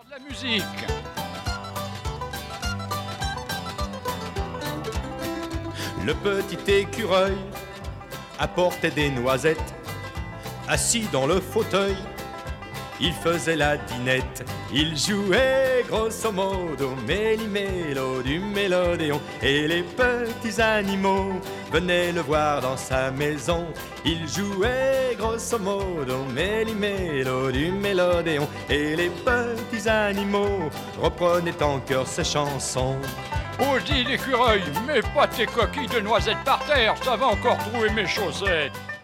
La musique. Le petit écureuil apportait des noisettes. Assis dans le fauteuil, il faisait la dinette. Il jouait grosso modo méli-mélo du mélodéon. Et les petits animaux venaient le voir dans sa maison. Il jouait grosso modo méli-mélo du mélodéon. Et les petits animaux reprenaient en chœur ses chansons. Oh, je dis l'écureuil, mets pas tes coquilles de noisettes par terre, ça va encore trouer mes chaussettes.